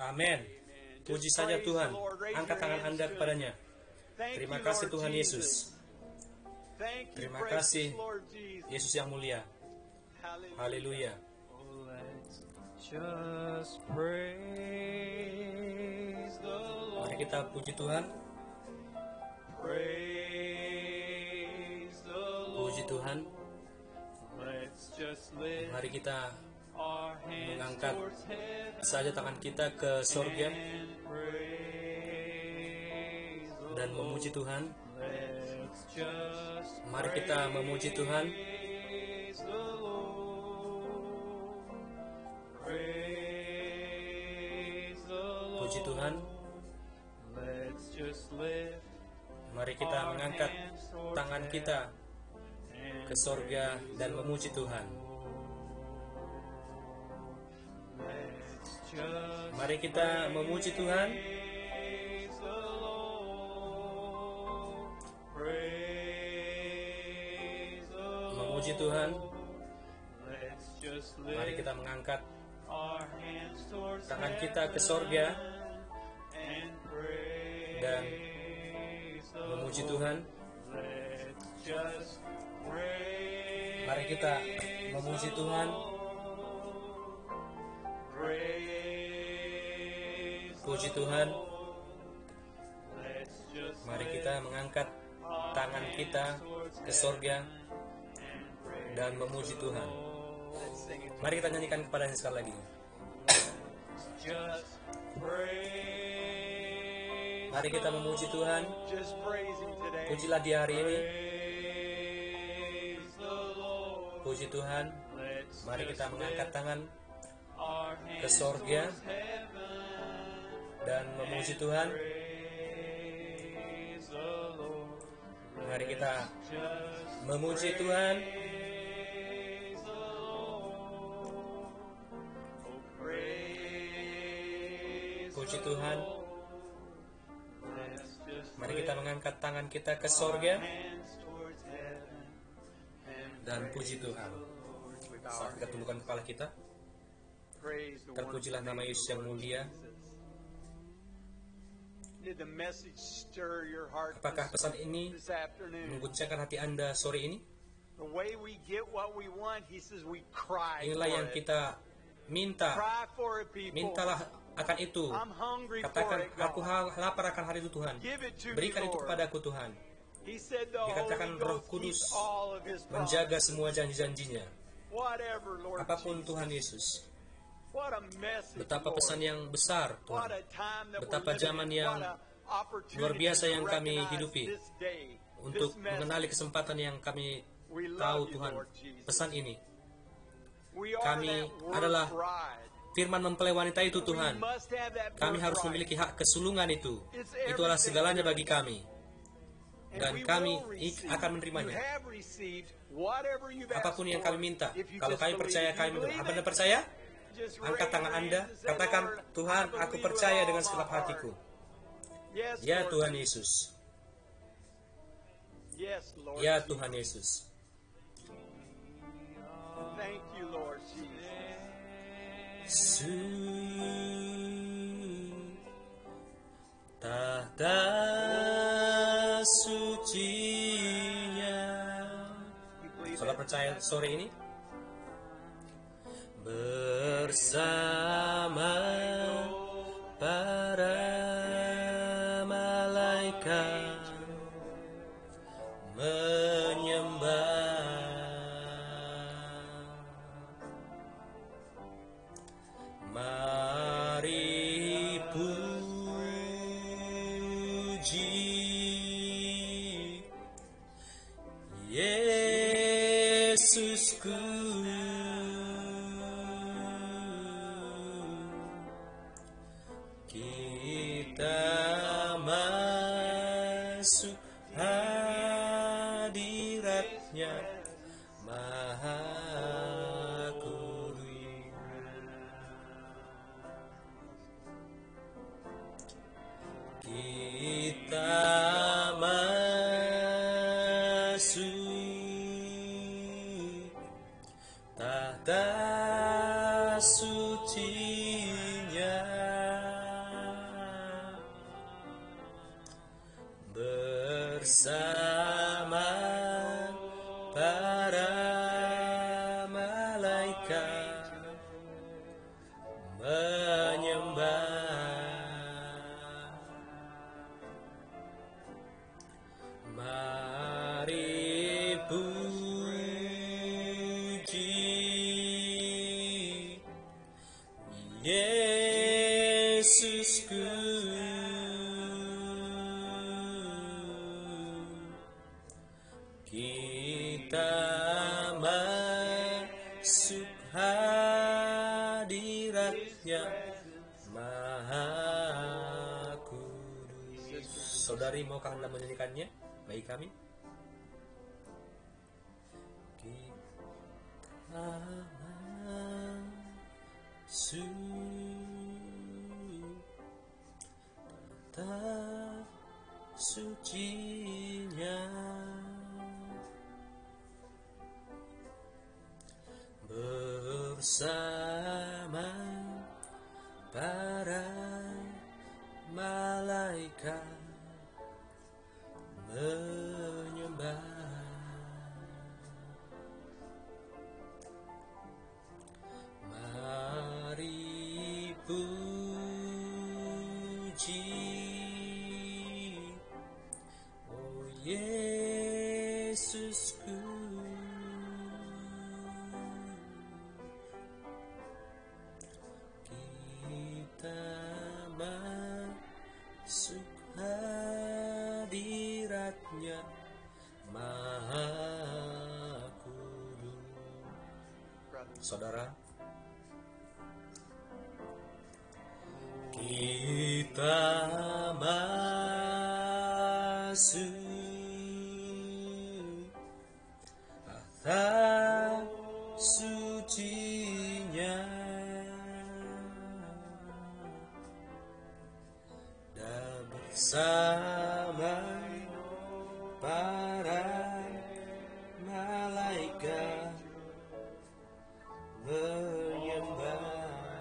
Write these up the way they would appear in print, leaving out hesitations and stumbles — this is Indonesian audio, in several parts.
Amin. Puji saja Tuhan. Angkat tangan Anda kepadanya. Terima kasih Tuhan Yesus. Terima kasih Yesus yang mulia. Haleluya. Mari kita puji Tuhan. Puji Tuhan. Mari kita mengangkat saja tangan kita ke surga dan memuji Tuhan. Mari kita memuji Tuhan. Puji Tuhan. Mari kita mengangkat tangan kita ke surga dan memuji Tuhan. Mari kita memuji Tuhan. Memuji Tuhan. Mari kita mengangkat tangan kita ke surga dan memuji Tuhan. Mari kita memuji Tuhan. Puji Tuhan. Mari kita mengangkat tangan kita ke surga dan memuji Tuhan. Mari kita nyanyikan kepadanya sekali lagi. Mari kita memuji Tuhan. Pujilah dia hari ini. Puji Tuhan. Mari kita mengangkat tangan ke surga dan memuji Tuhan. Mari kita memuji Tuhan. Puji Tuhan. Mari kita mengangkat tangan kita ke surga dan puji Tuhan. Saat kita tundukkan kepala kita, terpujilah nama Yesus yang mulia. Apakah pesan ini mengguncangkan hati Anda sore ini? Inilah yang kita minta. Mintalah akan itu. Katakan, aku lapar akan hari itu Tuhan. Berikan itu kepadaku Tuhan. Dikatakan Roh Kudus menjaga semua janji-janjinya. Apapun Tuhan Yesus. Betapa pesan yang besar Tuhan. Betapa zaman yang luar biasa yang kami hidupi. Untuk mengenali kesempatan yang kami tahu Tuhan. Pesan ini. Kami adalah firman mempelai wanita itu Tuhan. Kami harus memiliki hak kesulungan itu. Itu adalah segalanya bagi kami. Dan kami akan menerimanya. Apapun yang kami minta. Kalau kami percaya, kami menerima. Apa Anda percaya? Angkat tangan Anda. Katakan, Tuhan, aku percaya dengan segenap hatiku. Ya Tuhan Yesus. Ya Tuhan Yesus. Tahta sucinya. Saudara percaya sore ini? Bersama para malaikat menyembah. Mari puji Yesusku. Kita masuk hadiratnya Maha Kudus. Kita masuk tahta sucinya. bersama para malaikat menyembah. Mari puji Yesusku, kita masuk hadirat-Nya Maha Kudus. Saudari, maukah Anda menyanyikannya bagi kami? Kita masuk tata suci-Nya bersama para malaikat menyembah. Mari puji Oh Yesusku, kita masuk hadirat-Nya Maha Kudus. Saudara, kita masuk tata suci-Nya dan bersama para malaikat menyembah.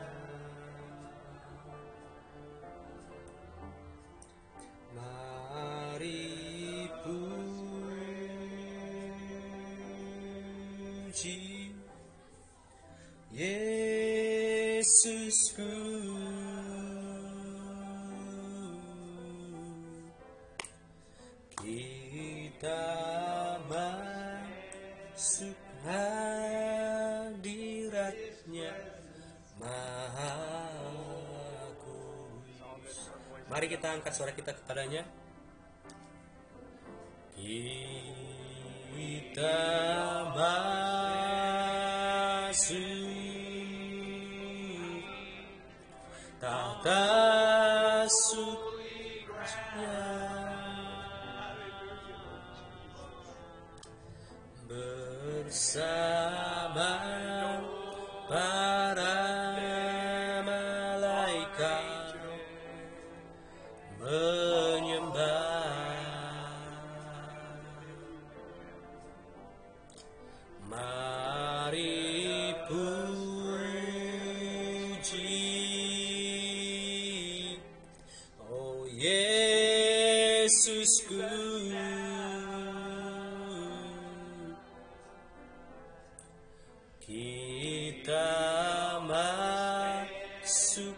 Mari puji Yesusku, kita masuk hadirat-Nya Maha Kudus. Mari kita angkat suara kita kepadanya. Kita masuk tata suci-Nya bersama para malaikat menyembah. Mari puji Oh Yesusku, kita masuk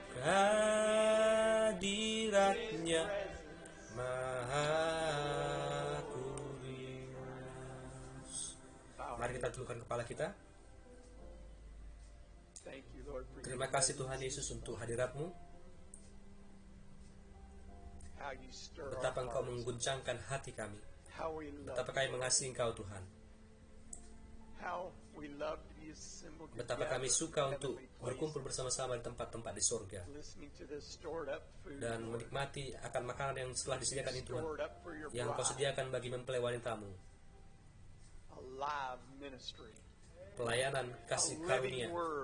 hadirat-Nya Maha Kudus. Mari kita tundukkan kepala kita. Terima kasih Tuhan Yesus untuk hadirat-Mu. Betapa Engkau mengguncangkan hati kami. Betapa kami mengasihi Engkau Tuhan. Betapa kami suka untuk berkumpul bersama-sama di tempat-tempat di surga dan menikmati akan makanan yang telah disediakan itu, Tuhan, yang Kau sediakan bagi mempelai wanitamu. Pelayanan kasih karunia,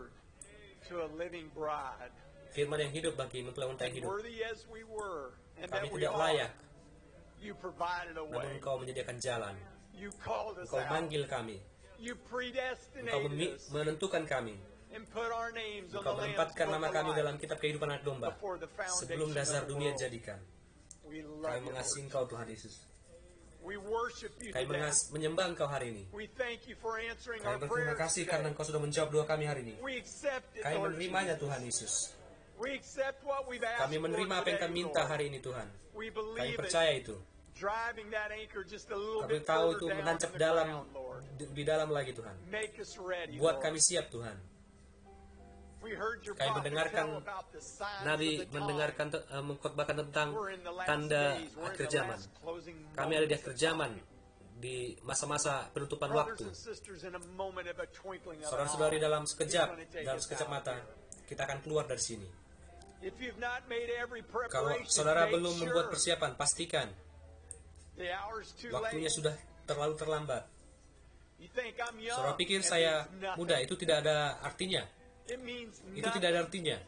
firman yang hidup bagi mempelai wanita yang hidup. Kami tidak layak, namun Engkau menyediakan jalan. Engkau manggil kami. Engkau menentukan kami. Engkau menempatkan nama kami dalam kitab kehidupan anak domba sebelum dasar dunia dijadikan. Kami mengasihi Engkau Tuhan Yesus. Kami menyembah Engkau hari ini. Kami berterima kasih karena Engkau sudah menjawab doa kami hari ini. Kami menerimanya, Tuhan Yesus. Kami menerima apa yang kami minta hari ini, Tuhan. Kami percaya itu. Kami tahu itu menancap di dalam lagi, Tuhan. Buat kami siap, Tuhan. Kami mendengarkan Nabi mengkhotbahkan tentang tanda akhir zaman. Kami ada di akhir zaman, di masa-masa penutupan waktu. Saudara-saudari, dalam sekejap mata, kita akan keluar dari sini. Kalau saudara belum membuat persiapan, pastikan waktunya sudah terlalu terlambat. Saudara pikir saya muda, itu tidak ada artinya. Itu tidak ada artinya.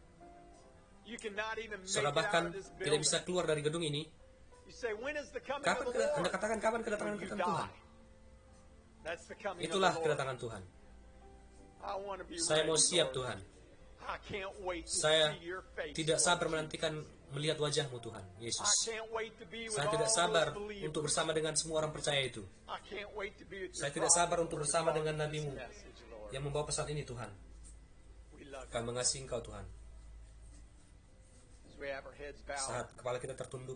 Saudara bahkan tidak bisa keluar dari gedung ini. Anda katakan, kapan kedatangan Tuhan? Itulah kedatangan Tuhan. Saya mau siap, Tuhan. Saya tidak sabar menantikan melihat wajah-Mu, Tuhan Yesus. Saya tidak sabar untuk bersama dengan semua orang percaya itu. Saya tidak sabar untuk bersama dengan Nabi-Mu yang membawa pesan ini, Tuhan. Kami mengasihi Engkau, Tuhan. Saat kepala kita tertunduk,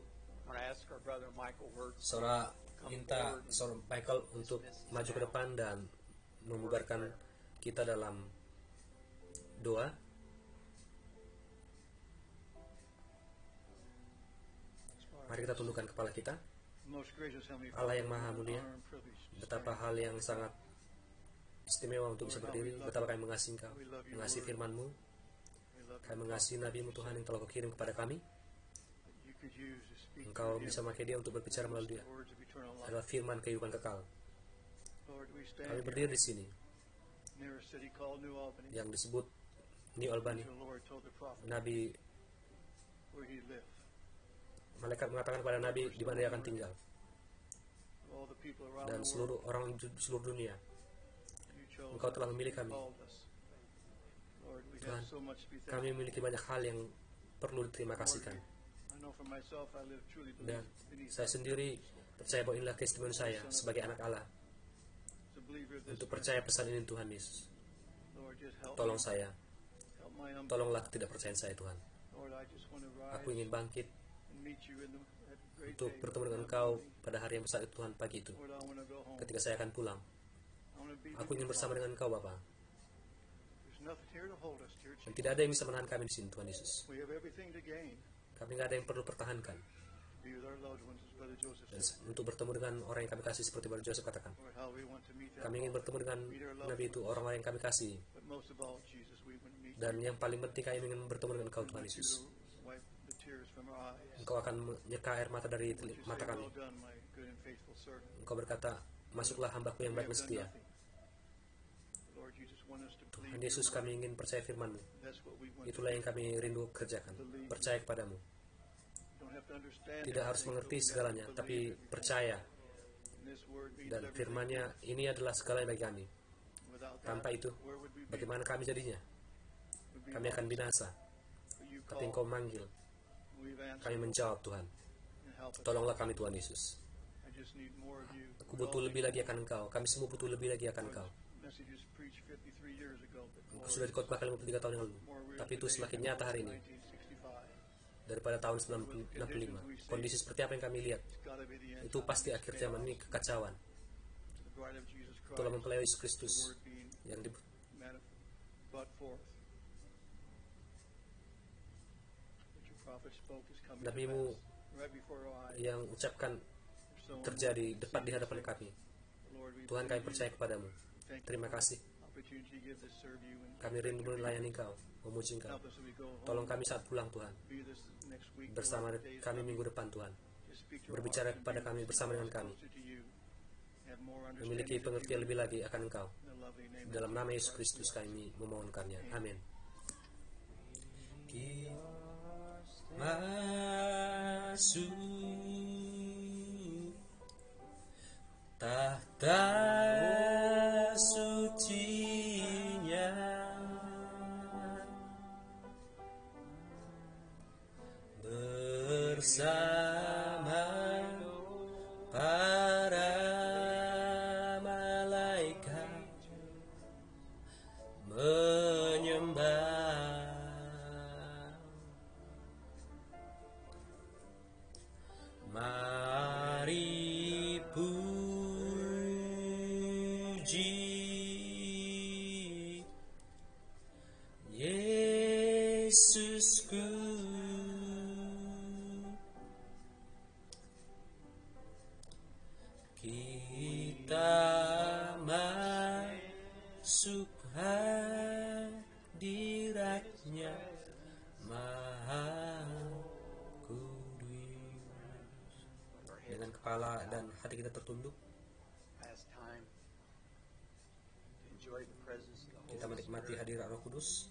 saudara minta saudara Michael untuk maju ke depan dan membubarkan kita dalam doa. Mari kita tundukkan kepala kita. Allah yang Maha Mulia, betapa hal yang sangat istimewa untuk bisa berdiri. Betapa kami mengasihi Engkau, mengasihi firman-Mu. Kami mengasihi Nabi-Mu, Tuhan, yang telah Kau kirim kepada kami. Engkau bisa memakai dia untuk berbicara melalui dia. Adalah firman kehidupan kekal. Kami berdiri di sini yang disebut New Albany. Nabi, malaikat mengatakan kepada Nabi di mana dia akan tinggal. Dan seluruh orang seluruh dunia, Engkau telah memilih kami. Tuhan, kami memiliki banyak hal yang perlu diterima kasihkan. Dan saya sendiri percaya bahwa inilah keistimewaan saya sebagai anak Allah untuk percaya pesan ini, Tuhan Yesus. Tolong saya, tolonglah ketidakpercayaan saya, Tuhan. Aku ingin bangkit untuk bertemu dengan Engkau pada hari yang besar itu, Tuhan, pagi itu. Ketika saya akan pulang, aku ingin bersama dengan Engkau, Bapa. Dan tidak ada yang bisa menahan kami di sini, Tuhan Yesus. Kami tidak ada yang perlu pertahankan. Dan untuk bertemu dengan orang yang kami kasih, seperti Brother Joseph katakan, kami ingin bertemu dengan Nabi itu, orang-orang yang kami kasih. Dan yang paling penting, kami ingin bertemu dengan Engkau, Tuhan Yesus. Engkau akan menyeka air mata dari mata kami. Engkau berkata, masuklah hambaku yang baik dan setia. Tuhan Yesus, kami ingin percaya firman-Mu. Itulah yang kami rindu kerjakan. Percaya kepadamu. Tidak harus mengerti segalanya, tapi percaya. Dan firman-Nya ini adalah segalanya bagi kami. Tanpa itu, bagaimana kami jadinya? Kami akan binasa. Tapi Engkau manggil. Kami menjawab, Tuhan. Tolonglah kami, Tuhan Yesus. Aku butuh lebih lagi akan Engkau. Kami semua butuh lebih lagi akan Engkau. Engkau sudah dikotbahkan 53 tahun yang lalu, tapi itu semakin nyata hari ini daripada tahun 1965. Kondisi seperti apa yang kami lihat, itu pasti akhir zaman ini kekacauan. Itulah mempelai Yesus Kristus yang Nabi-Mu yang ucapkan terjadi tepat di hadapan kami. Tuhan, kami percaya kepadamu. Terima kasih. Kami rindu melayani Engkau, memuji Engkau. Tolong kami saat pulang, Tuhan. Bersama kami minggu depan, Tuhan. Berbicara kepada kami, bersama dengan kami. Memiliki pengertian lebih lagi akan Engkau. Dalam nama Yesus Kristus kami memohonkannya. Amin. Masuk tahta sucinya, bersama Yesusku. Kita masuk hadirat-Nya Maha Kudus. Dengan kepala dan hati kita tertunduk, kita menikmati hadirat Roh Kudus.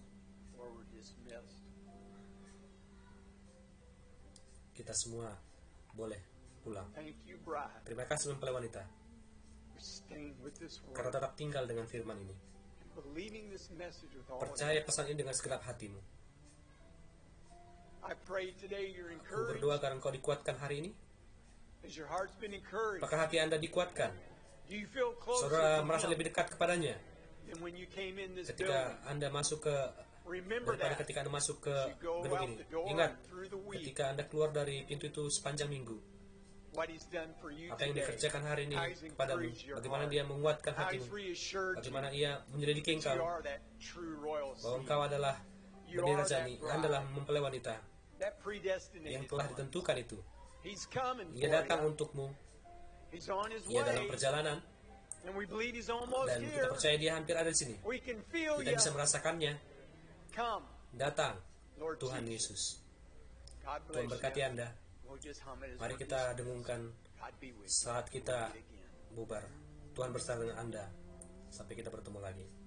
Kita semua boleh pulang. Terima kasih mempelai wanita, karena tetap tinggal dengan firman ini. Percaya pesan ini dengan segenap hatimu. Aku berdoa agar engkau dikuatkan hari ini. Apakah hati Anda dikuatkan? Saudara merasa lebih dekat kepadanya ketika Anda masuk ke daripada ketika Anda masuk ke gedung ini. Ingat, ketika Anda keluar dari pintu itu sepanjang minggu, apa yang dikerjakan hari ini kepadamu, bagaimana Dia menguatkan hatimu, bagaimana Ia menyelidiki engkau, bahwa engkau adalah benih rajani, Anda adalah mempelai wanita yang telah ditentukan itu. Ia datang untukmu. Ia dalam perjalanan, dan kita percaya Dia hampir ada di sini. Kita bisa merasakannya. Datang, Tuhan Yesus. Tuhan berkati Anda. Mari kita dengungkan saat kita bubar. Tuhan bersama dengan Anda. Sampai kita bertemu lagi.